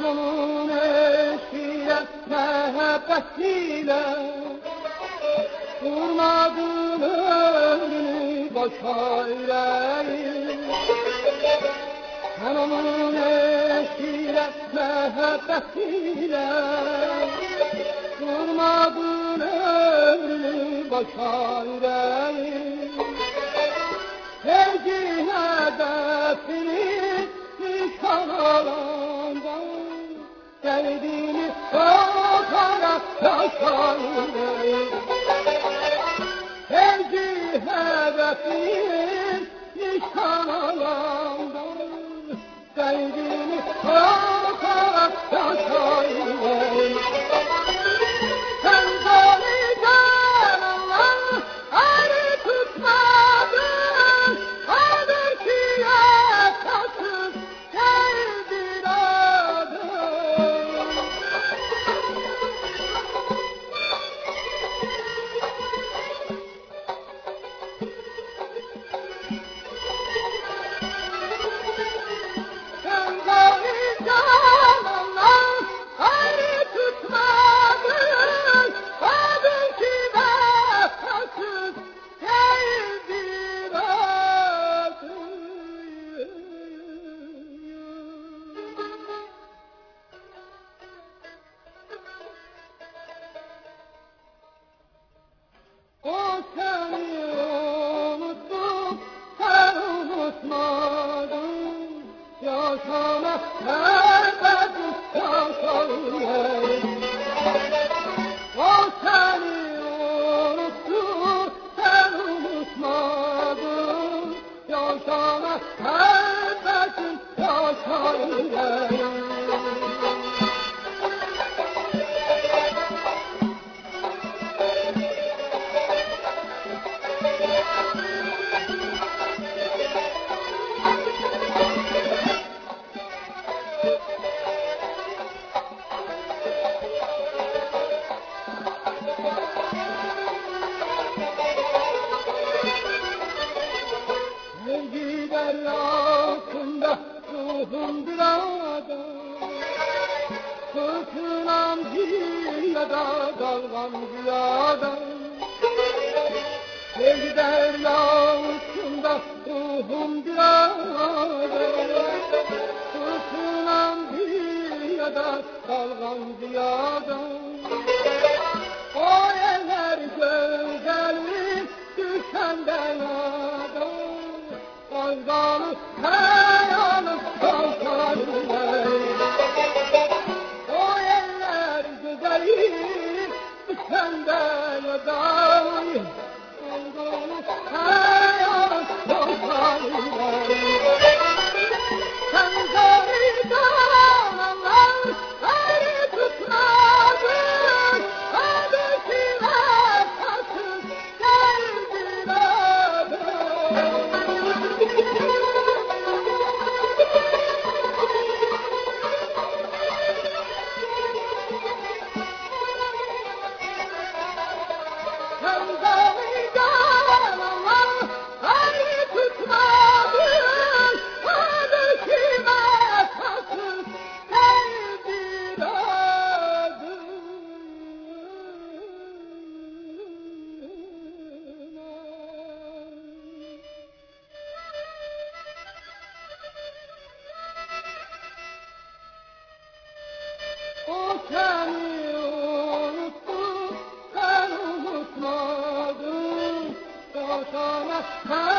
Sen onun eşiyle mehabbetiyle vurmadın ömrünü boşa yüreği. Sen onun eşiyle mehabbetiyle vurmadın ömrünü boşa yüreği. Sevgi hedefini nişan alandan sevdiğini bakarak yaşar yüreği. Sevgi hedefini nişan alandan sevdiğini bakarak yaşar yüreği. Sen zalimden Allah ayrı tutmadın, adır ki yakasız sevdin adın. Sen zalimden Allah ayrı tutmadın, adır ki yakasız sevdin adın. O seni unuttu, sen unutmadın. Yaşamak elbette yaşayın. O seni unuttu, sen unutmadın. Yaşamak elbette yaşayın. Sevgi deryasında ruhum bir ada, fırtınam dünyada, dalgam rüyada. Sevgi deryasında ruhum bir ada, fırtınam dünyada, dalgam rüyada. O eller güzelim düşenden ada, Azdalı kayanıp kalkar yüreği. O eller güzelim senden adayı, Azdalı kayanıp kalkar yüreği. Sen zarıdan Allah ayrı tutmadın, adı ki vakasız sevdin adın. Sen zalimden Allah ayrı tutmadın, adı ki vakasız sevdin adın. O seni unuttu, sen unutmadın. Yaşamak